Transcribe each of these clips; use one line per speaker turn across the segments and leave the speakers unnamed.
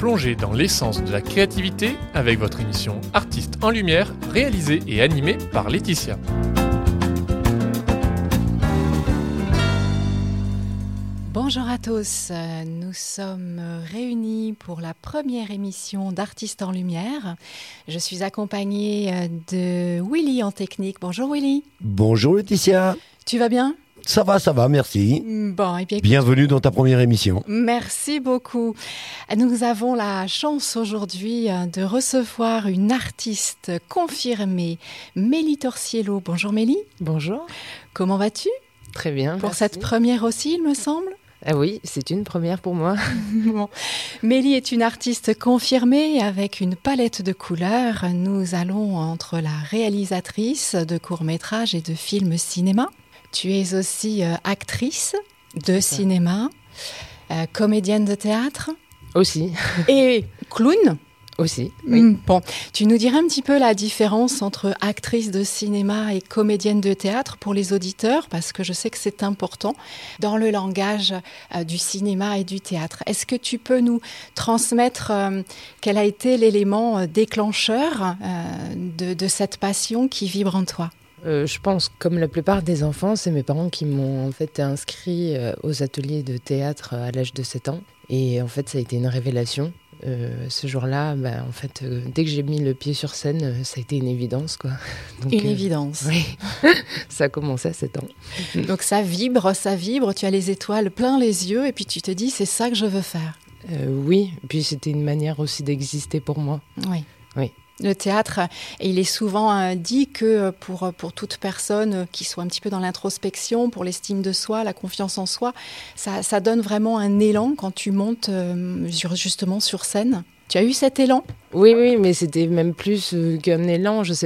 plonger dans l'essence de la créativité avec votre émission Artistes en Lumière, réalisée et animée par Laetitia.
Bonjour à tous, nous sommes réunis pour la première émission d'Artistes en Lumière. Je suis accompagnée de Willy en technique. Bonjour Willy.
Bonjour Laetitia.
Tu vas bien ?
Ça va, merci.
Bon, et bien,
bienvenue dans ta première émission.
Merci beaucoup. Nous avons la chance aujourd'hui de recevoir une artiste confirmée, Mélie Torciello. Bonjour Mélie.
Bonjour.
Comment vas-tu ?
Très bien,
Pour
merci.
Cette première aussi, il me semble ?
Ah oui, c'est une première pour moi.
Bon. Mélie est une artiste confirmée avec une palette de couleurs. Nous allons entre la réalisatrice de courts-métrages et de films cinéma. Tu es aussi actrice de cinéma, comédienne de théâtre.
Aussi.
Et clown.
Aussi, oui.
Bon, tu nous dirais un petit peu la différence entre actrice de cinéma et comédienne de théâtre pour les auditeurs, parce que je sais que c'est important dans le langage du cinéma et du théâtre. Est-ce que tu peux nous transmettre quel a été l'élément déclencheur de cette passion qui vibre en toi ?
Je pense, comme la plupart des enfants, c'est mes parents qui m'ont en fait inscrit aux ateliers de théâtre à l'âge de 7 ans. Et en fait, ça a été une révélation. Ce jour-là, en fait, dès que j'ai mis le pied sur scène, ça a été une évidence, quoi. Donc,
une évidence.
Oui, ça a commencé à 7 ans.
Donc ça vibre, tu as les étoiles plein les yeux et puis tu te dis, c'est ça que je veux faire.
Oui, et puis c'était une manière aussi d'exister pour moi.
Oui.
Oui.
Le théâtre, il est souvent dit que pour toute personne qui soit un petit peu dans l'introspection, pour l'estime de soi, la confiance en soi, ça donne vraiment un élan quand tu montes justement sur scène. Tu as eu cet élan ?
Oui, mais c'était même plus qu'un élan. Je sais,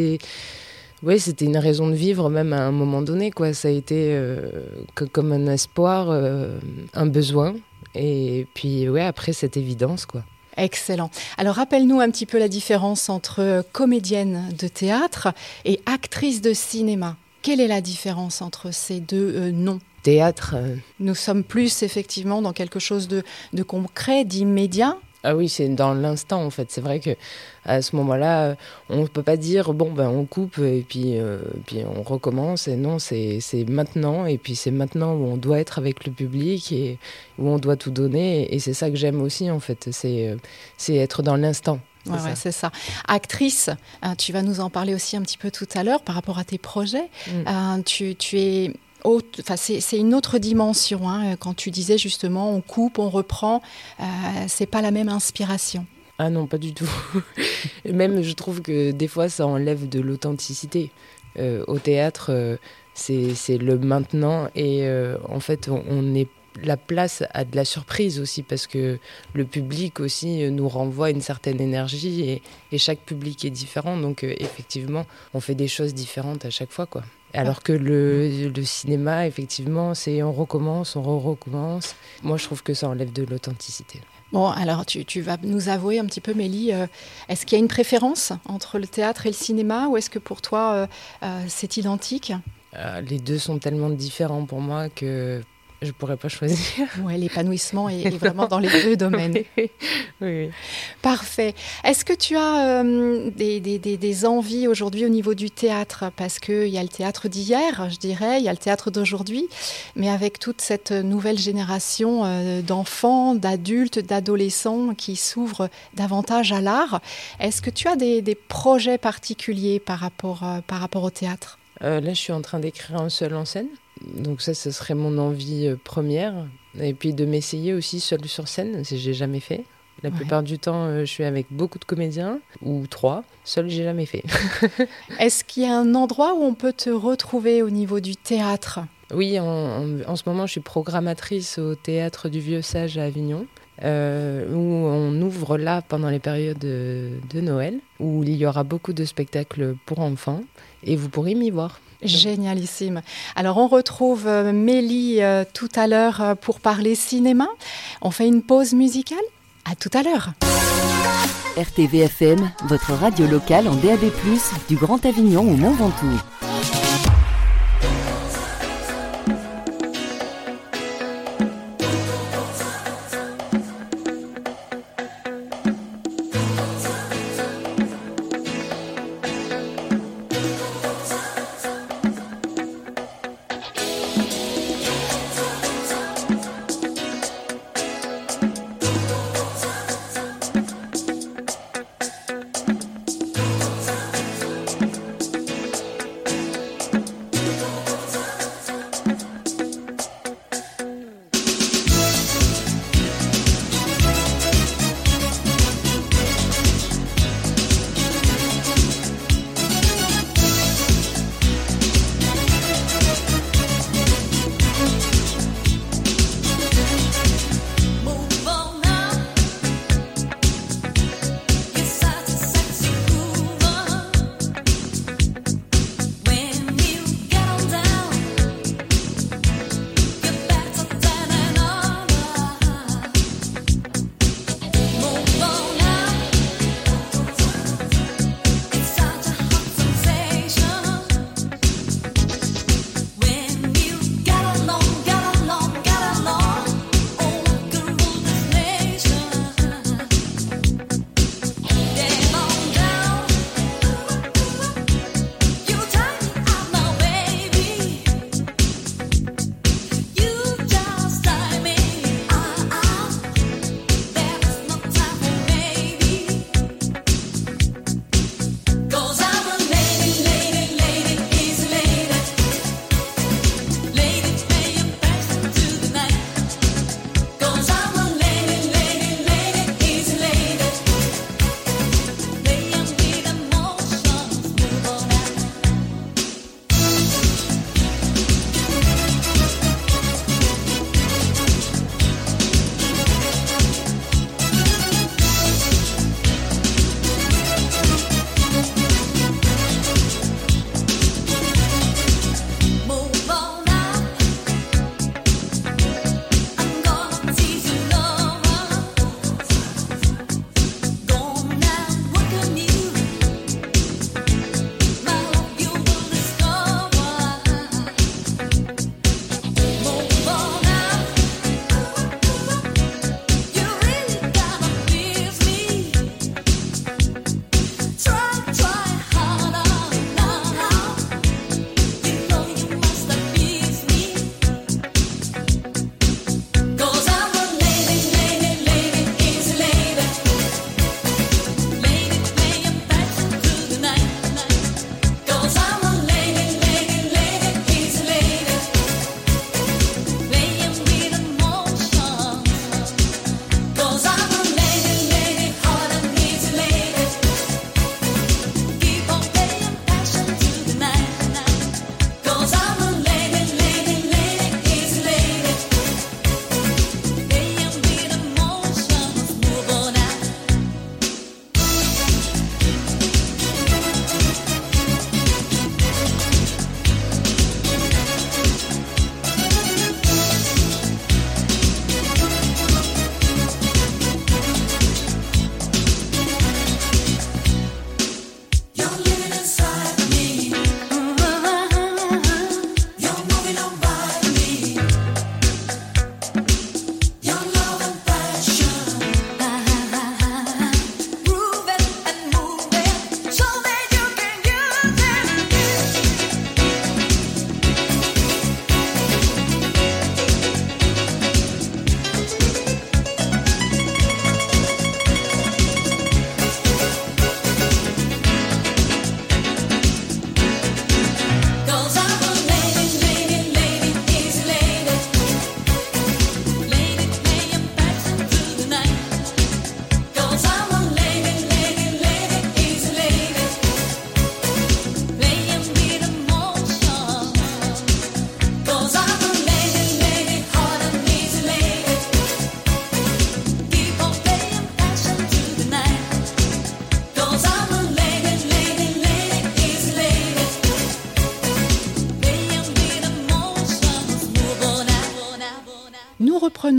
oui, c'était une raison de vivre même à un moment donné, quoi. Ça a été comme un espoir, un besoin. Et puis, ouais, après, cette évidence, quoi.
Excellent. Alors, rappelle-nous un petit peu la différence entre comédienne de théâtre et actrice de cinéma. Quelle est la différence entre ces deux noms ?
Théâtre.
Nous sommes plus effectivement dans quelque chose de concret, d'immédiat.
Ah oui, c'est dans l'instant en fait. C'est vrai que à ce moment-là, on ne peut pas dire on coupe et puis on recommence. Et non, c'est maintenant et puis c'est maintenant où on doit être avec le public et où on doit tout donner. Et c'est ça que j'aime aussi en fait. C'est être dans l'instant.
C'est ça. Actrice, tu vas nous en parler aussi un petit peu tout à l'heure par rapport à tes projets. Tu es c'est une autre dimension. Quand tu disais justement, on coupe, on reprend, c'est pas la même inspiration.
Ah non, pas du tout. Même, je trouve que des fois, ça enlève de l'authenticité. Au théâtre, c'est le maintenant et en fait, on est la place à de la surprise aussi parce que le public aussi nous renvoie une certaine énergie et chaque public est différent. Donc effectivement, on fait des choses différentes à chaque fois, quoi. Alors que le cinéma, effectivement, c'est on recommence, on recommence. Moi, je trouve que ça enlève de l'authenticité.
Bon, alors tu vas nous avouer un petit peu, Mélie, est-ce qu'il y a une préférence entre le théâtre et le cinéma ou est-ce que pour toi, c'est identique ?
Les deux sont tellement différents pour moi que je ne pourrais pas choisir.
Oui, l'épanouissement est vraiment dans les deux domaines.
Oui.
Parfait. Est-ce que tu as des envies aujourd'hui au niveau du théâtre ? Parce qu'il y a le théâtre d'hier, je dirais, il y a le théâtre d'aujourd'hui, mais avec toute cette nouvelle génération d'enfants, d'adultes, d'adolescents qui s'ouvrent davantage à l'art, est-ce que tu as des projets particuliers par rapport au théâtre ?
Là, je suis en train d'écrire un seul en scène. Donc ça, ce serait mon envie première. Et puis de m'essayer aussi seule sur scène, si j'ai jamais fait. La plupart du temps, je suis avec beaucoup de comédiens, ou 3. Seule, j'ai jamais fait.
Est-ce qu'il y a un endroit où on peut te retrouver au niveau du théâtre ?
Oui, en ce moment, je suis programmatrice au Théâtre du Vieux Sage à Avignon, où on ouvre là pendant les périodes de Noël, où il y aura beaucoup de spectacles pour enfants, et vous pourrez m'y voir.
Génialissime. Alors, on retrouve Mélie tout à l'heure pour parler cinéma. On fait une pause musicale ? À tout à l'heure.
RTVFM, votre radio locale en DAB+, du Grand Avignon au Mont Ventoux.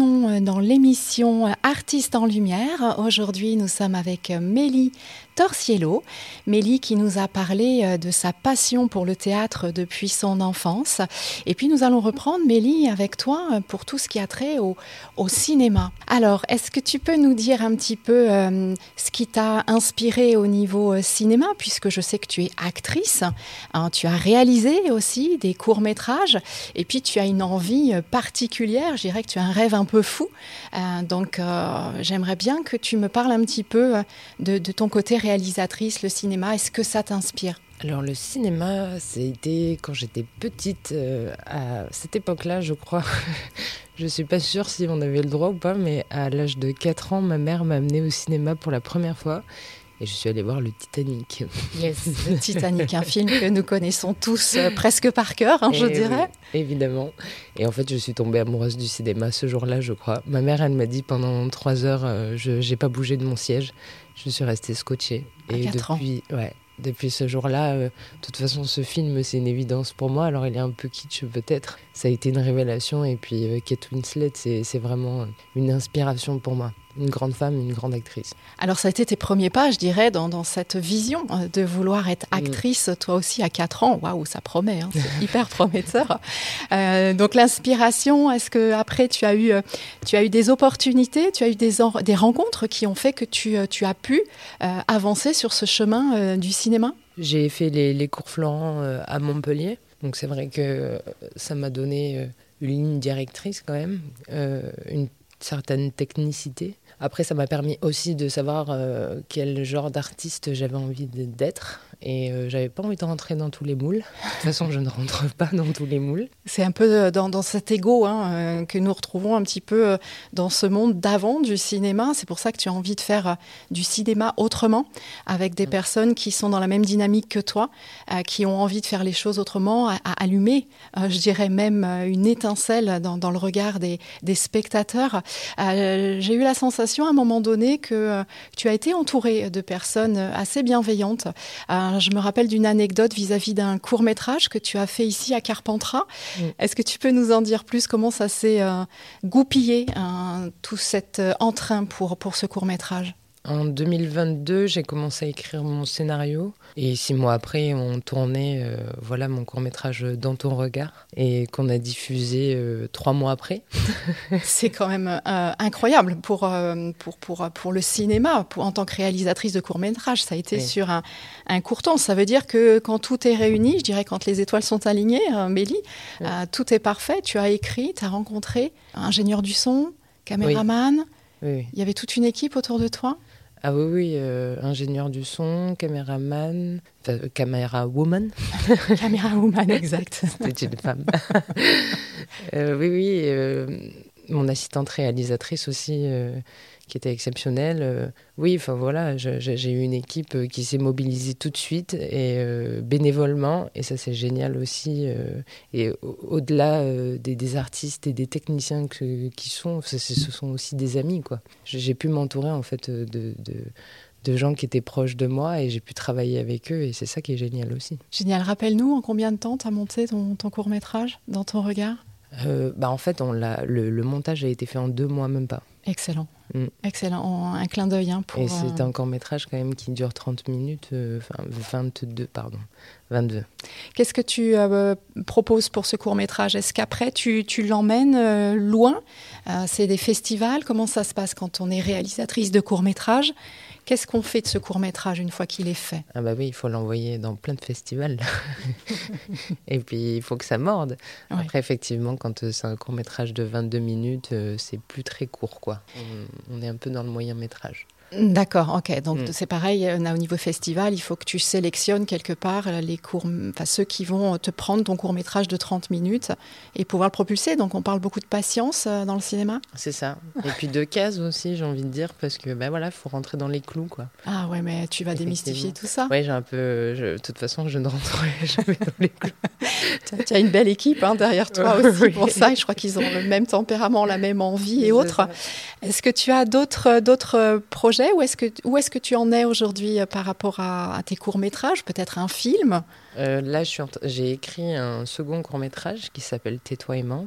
sommes dans l'émission Artistes en Lumière. Aujourd'hui, nous sommes avec Mélie Torciello. Mélie qui nous a parlé de sa passion pour le théâtre depuis son enfance. Et puis nous allons reprendre, Mélie, avec toi pour tout ce qui a trait au cinéma. Alors, est-ce que tu peux nous dire un petit peu ce qui t'a inspiré au niveau cinéma, puisque je sais que tu es actrice, hein, tu as réalisé aussi des courts-métrages, et puis tu as une envie particulière, je dirais que tu as un rêve un peu fou. Donc, j'aimerais bien que tu me parles un petit peu de ton côté réalisatrice, le cinéma. Est-ce que ça t'inspire ?
Alors le cinéma, c'était quand j'étais petite, à cette époque-là, je crois. Je ne suis pas sûre si on avait le droit ou pas, mais à l'âge de 4 ans, ma mère m'a amenée au cinéma pour la première fois. Et je suis allée voir le Titanic.
Yes, le Titanic, un film que nous connaissons tous presque par cœur, je dirais.
Oui, évidemment. Et en fait, je suis tombée amoureuse du cinéma ce jour-là, je crois. Ma mère, elle m'a dit pendant 3 heures, je n'ai pas bougé de mon siège. Je suis restée scotchée.
Et 4 ans.
Depuis ce jour-là, de toute façon, ce film, c'est une évidence pour moi. Alors, il est un peu kitsch, peut-être. Ça a été une révélation. Et puis, Kate Winslet, c'est vraiment une inspiration pour moi. Une grande femme, une grande actrice.
Alors, ça a été tes premiers pas, je dirais, dans cette vision de vouloir être actrice, toi aussi, à 4 ans. Waouh, ça promet, hein, c'est hyper prometteur. Donc, l'inspiration, est-ce qu'après, tu as eu des opportunités, tu as eu des rencontres qui ont fait que tu as pu avancer sur ce chemin du cinéma ?
J'ai fait les cours Florent à Montpellier. Donc, c'est vrai que ça m'a donné une ligne directrice quand même, une certaine technicité. Après, ça m'a permis aussi de savoir quel genre d'artiste j'avais envie d'être. Et j'avais pas envie de rentrer dans tous les moules. De toute façon, je ne rentre pas dans tous les moules.
C'est un peu dans cet ego que nous retrouvons un petit peu dans ce monde d'avant du cinéma. C'est pour ça que tu as envie de faire du cinéma autrement, avec des personnes qui sont dans la même dynamique que toi, qui ont envie de faire les choses autrement, à allumer, je dirais même une étincelle dans le regard des spectateurs. J'ai eu la sensation à un moment donné que tu as été entourée de personnes assez bienveillantes. Je me rappelle d'une anecdote vis-à-vis d'un court-métrage que tu as fait ici à Carpentras. Est-ce que tu peux nous en dire plus ? Comment ça s'est goupillé, tout cet entrain pour ce court-métrage ?
En 2022, j'ai commencé à écrire mon scénario. Et 6 mois après, on tournait mon court-métrage Dans ton regard, et qu'on a diffusé 3 mois après.
C'est quand même incroyable pour le cinéma, en tant que réalisatrice de court-métrage. Ça a été sur un court temps. Ça veut dire que quand tout est réuni, je dirais quand les étoiles sont alignées, Mélie, tout est parfait. Tu as écrit, tu as rencontré un ingénieur du son, caméraman.
Oui.
Il y avait toute une équipe autour de toi ?
Ah oui, ingénieur du son, caméraman, caméra-woman.
Caméra-woman, exact.
C'était une femme. Mon assistante réalisatrice aussi, qui était exceptionnelle. J'ai eu une équipe qui s'est mobilisée tout de suite et bénévolement, et ça c'est génial aussi. Et au-delà des artistes et des techniciens qui sont, ce sont aussi des amis, quoi. J'ai pu m'entourer en fait de gens qui étaient proches de moi, et j'ai pu travailler avec eux, et c'est ça qui est génial aussi.
Génial. Rappelle-nous, en combien de temps tu as monté ton court-métrage, Dans ton regard ?
En fait, le montage a été fait en 2 mois, même pas.
Excellent. Excellent. Un clin d'œil.
Et c'est un court-métrage quand même qui dure 30 minutes, 22.
Qu'est-ce que tu proposes pour ce court-métrage ? Est-ce qu'après, tu l'emmènes loin ? C'est des festivals ? Comment ça se passe quand on est réalisatrice de court-métrage ? Qu'est-ce qu'on fait de ce court-métrage une fois qu'il est fait ?
Ah bah oui, il faut l'envoyer dans plein de festivals. Et puis, il faut que ça morde. Ouais. Après, effectivement, quand c'est un court-métrage de 22 minutes, c'est plus très court, quoi. On est un peu dans le moyen-métrage.
D'accord, ok. Donc c'est pareil, au niveau festival, il faut que tu sélectionnes quelque part ceux qui vont te prendre ton court-métrage de 30 minutes et pouvoir le propulser. Donc on parle beaucoup de patience dans le cinéma.
C'est ça. Et puis de cases aussi, j'ai envie de dire, parce que faut rentrer dans les clous, quoi.
Ah ouais, mais tu vas démystifier tout ça.
Ouais, de toute façon, je ne rentrerai jamais dans les clous.
Tu as une belle équipe derrière toi aussi pour ça. Et je crois qu'ils ont le même tempérament, la même envie et autres. Est-ce que tu as d'autres projets ? Où est-ce que tu en es aujourd'hui par rapport à tes courts-métrages ? Peut-être un film ?
Là, j'ai écrit un second court-métrage qui s'appelle Tais-toi et mange.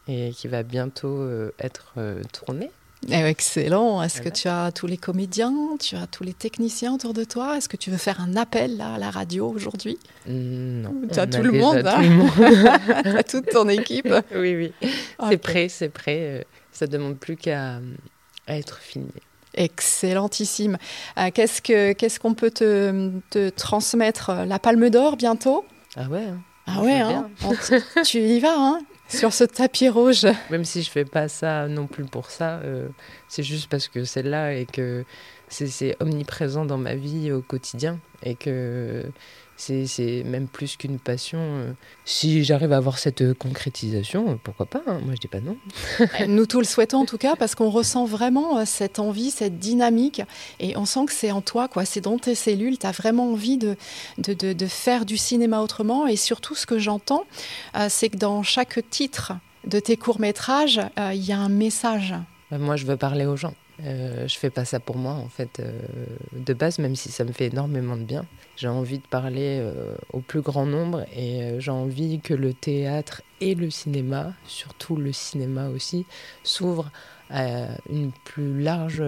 et qui va bientôt être tourné.
Excellent. Est-ce que
Voilà.
tu as tous les comédiens, tu as tous les techniciens autour de toi? Est-ce que tu veux faire un appel là, à la radio aujourd'hui?
Non.
Tu as
on
tout
a
le
déjà
monde,
tout
hein.
le monde.
Tu as toute ton équipe?
Oui.
Ok.
C'est prêt. Ça ne demande plus qu'à être filmé.
Excellentissime. Qu'est-ce qu'on peut te transmettre? La Palme d'Or bientôt?
Ah ouais.
Ah
Je
ouais,
veux
hein. Tu y vas, hein, sur ce tapis rouge.
Même si je fais pas ça non plus pour ça, c'est juste parce que c'est là et que c'est omniprésent dans ma vie au quotidien et que c'est même plus qu'une passion. Si j'arrive à avoir cette concrétisation, pourquoi pas, hein. Moi je dis pas non.
Nous tout le souhaitons en tout cas parce qu'on ressent vraiment cette envie, cette dynamique et on sent que c'est en toi, quoi. C'est dans tes cellules, tu as vraiment envie de faire du cinéma autrement et surtout ce que j'entends, c'est que dans chaque titre de tes courts-métrages, il y a un message.
Moi je veux parler aux gens. Je fais pas ça pour moi en fait de base, même si ça me fait énormément de bien. J'ai envie de parler au plus grand nombre et j'ai envie que le théâtre et le cinéma, surtout le cinéma aussi, s'ouvrent à un plus large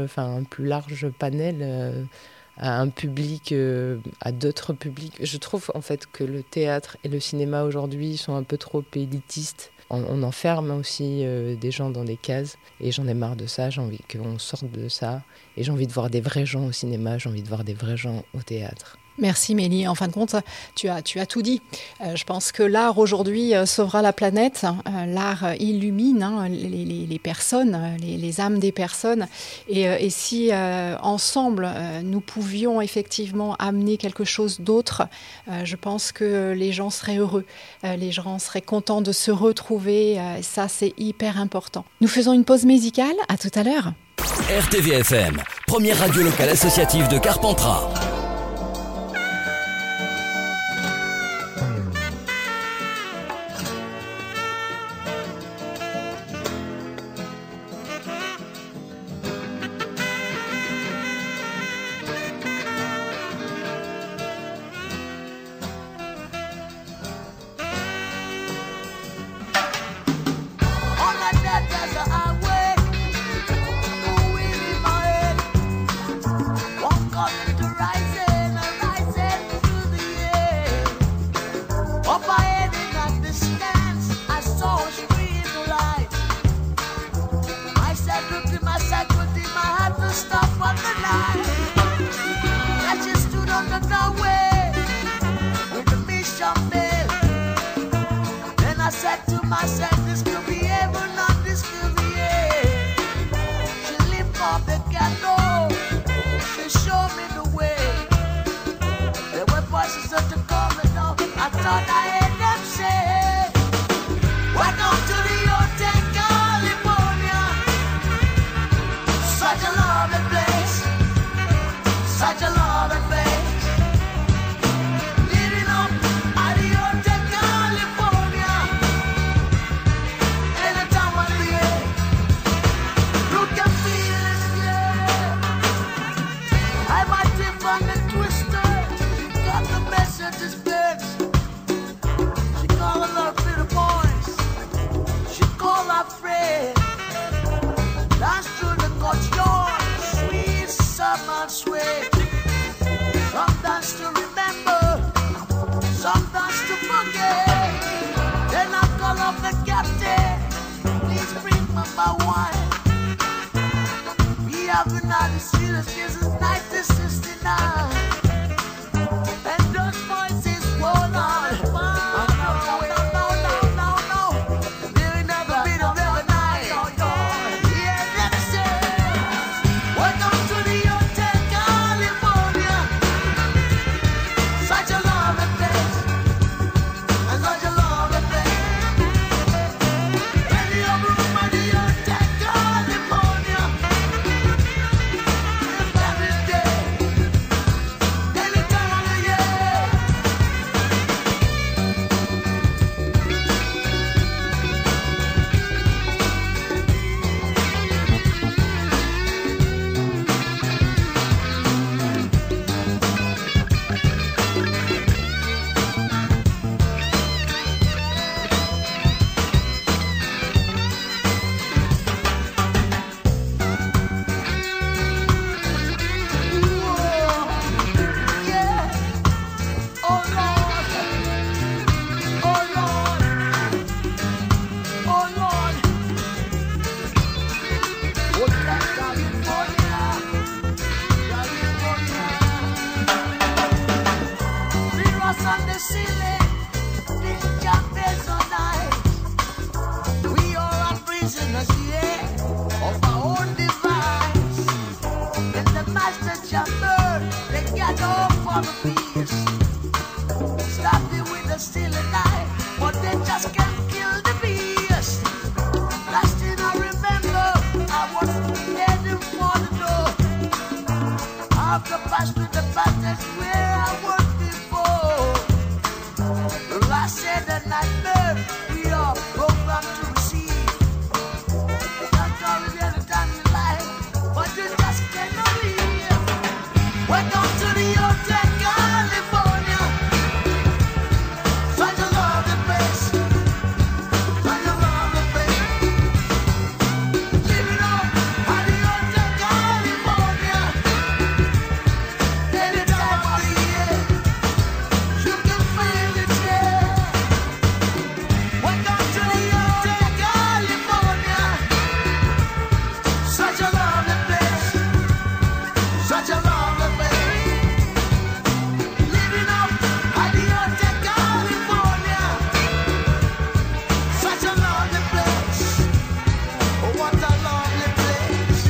panel, à un public, à d'autres publics. Je trouve en fait que le théâtre et le cinéma aujourd'hui sont un peu trop élitistes. On enferme aussi des gens dans des cases et j'en ai marre de ça, j'ai envie qu'on sorte de ça et j'ai envie de voir des vrais gens au cinéma, j'ai envie de voir des vrais gens au théâtre.
Merci Mélie. En fin de compte, tu as tout dit. Je pense que l'art aujourd'hui sauvera la planète. L'art illumine les personnes, les âmes des personnes. Et si ensemble, nous pouvions effectivement amener quelque chose d'autre, je pense que les gens seraient heureux. Les gens seraient contents de se retrouver. Ça, c'est hyper important. Nous faisons une pause musicale. À tout à l'heure.
RTVFM, première radio locale associative de Carpentras.
for the feast. Started with a silly night, but they just can't kill the beast. Last thing I remember, I was heading for the door. After past with the passage where I was before. I said a nightmare, we are programmed to receive. That's all the other time in life, but you just cannot leave. Welcome to the Hotel California. Such a lovely place. Such a lovely place. Living on at the Hotel California. Any time of the year, you can feel it here. Welcome to the Hotel California. Such a lovely place. Such a lovely place. Living up at the Hotel California. Such a lovely place. Oh, what a lovely place.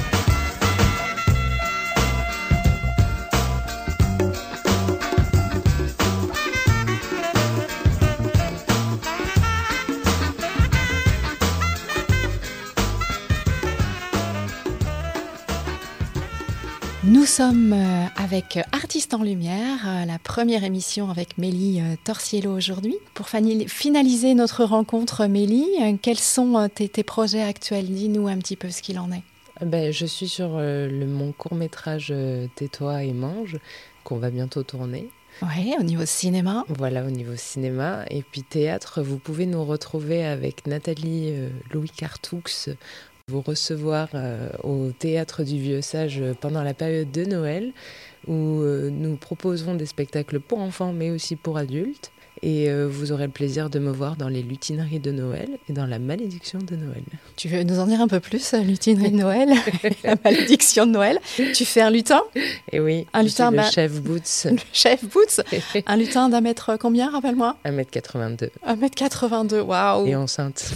Nous sommes avec Artistes en Lumière, la première émission avec Mélie Torciello aujourd'hui. Pour finaliser notre rencontre, Mélie, quels sont tes projets actuels? Dis-nous un petit peu ce qu'il en est.
Je suis sur mon court-métrage Tais-toi et mange, qu'on va bientôt tourner.
Oui, au niveau cinéma.
Voilà, au niveau cinéma. Et puis théâtre, vous pouvez nous retrouver avec Nathalie Louis-Cartoux, vous recevoir au Théâtre du Vieux Sage pendant la période de Noël, où nous proposons des spectacles pour enfants, mais aussi pour adultes. Et vous aurez le plaisir de me voir dans les lutineries de Noël et dans la malédiction de Noël.
Tu veux nous en dire un peu plus, lutinerie de Noël, la malédiction de Noël? Tu fais un lutin?
Et oui,
un lutin,
le chef Boots.
Le chef Boots. Un lutin d'un mètre combien, rappelle-moi?
1m82.
1m82, waouh.
Et enceinte.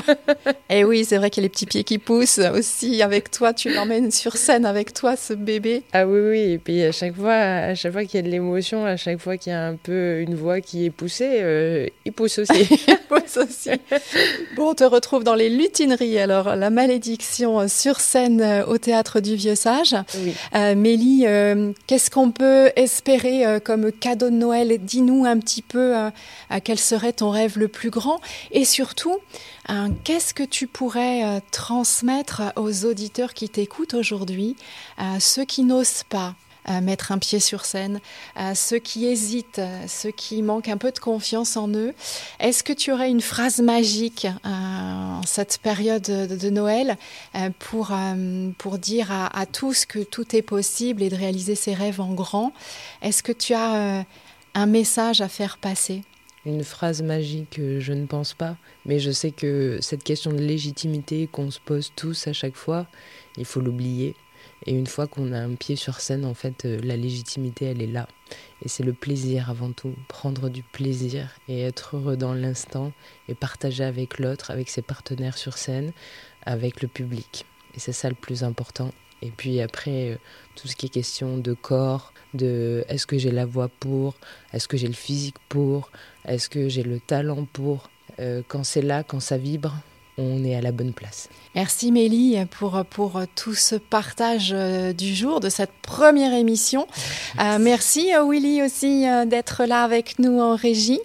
Et oui, c'est vrai qu'il y a les petits pieds qui poussent aussi avec toi. Tu l'emmènes sur scène avec toi, ce bébé.
Ah oui, oui. Et puis à chaque fois qu'il y a de l'émotion, à chaque fois qu'il y a un peu une voix qui est poussée, il pousse aussi.
Il pousse aussi. Bon, on te retrouve dans les lutineries. Alors, la malédiction sur scène au Théâtre du Vieux Sage.
Oui.
Mélie, qu'est-ce qu'on peut espérer comme cadeau de Noël? Dis-nous un petit peu quel serait ton rêve le plus grand. Et surtout, qu'est-ce que tu pourrais transmettre aux auditeurs qui t'écoutent aujourd'hui, ceux qui n'osent pas mettre un pied sur scène, ceux qui hésitent, ceux qui manquent un peu de confiance en eux? Est-ce que tu aurais une phrase magique en cette période de Noël pour dire à tous que tout est possible et de réaliser ses rêves en grand? Est-ce que tu as un message à faire passer?
Une phrase magique, je ne pense pas, mais je sais que cette question de légitimité qu'on se pose tous à chaque fois, il faut l'oublier. Et une fois qu'on a un pied sur scène, en fait, la légitimité, elle est là. Et c'est le plaisir avant tout, prendre du plaisir et être heureux dans l'instant et partager avec l'autre, avec ses partenaires sur scène, avec le public. Et c'est ça le plus important. Et puis après, tout ce qui est question de corps, de est-ce que j'ai la voix pour, est-ce que j'ai le physique pour, est-ce que j'ai le talent pour, quand c'est là, quand ça vibre, on est à la bonne place.
Merci Mélie pour tout ce partage du jour, de cette première émission. Merci Willy aussi d'être là avec nous en régie.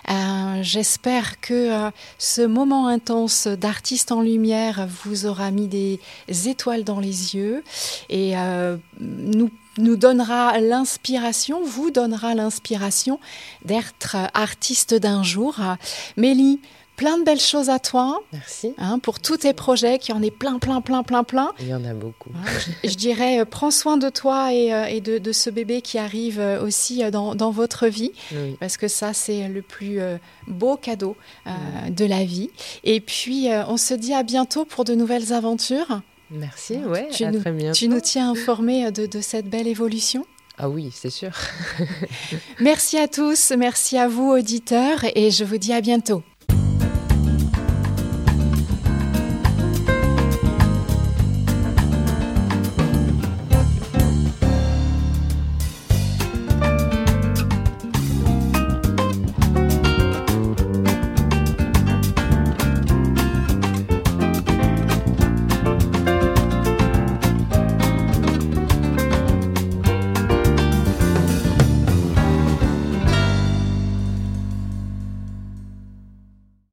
J'espère que ce moment intense d'Artistes en Lumière vous aura mis des étoiles dans les yeux et nous donnera l'inspiration, vous donnera l'inspiration d'être artiste d'un jour. Mélie, plein de belles choses à toi.
Merci.
Pour tous tes projets, qu'il y en ait plein.
Il y en a beaucoup.
Je dirais, prends soin de toi et de ce bébé qui arrive aussi dans votre vie.
Oui.
Parce que ça, c'est le plus beau cadeau de la vie. Et puis, on se dit à bientôt pour de nouvelles aventures.
Merci, ouais,
très bientôt. Tu nous tiens informés de cette belle évolution?
Ah oui, c'est sûr.
Merci à tous, merci à vous auditeurs et je vous dis à bientôt.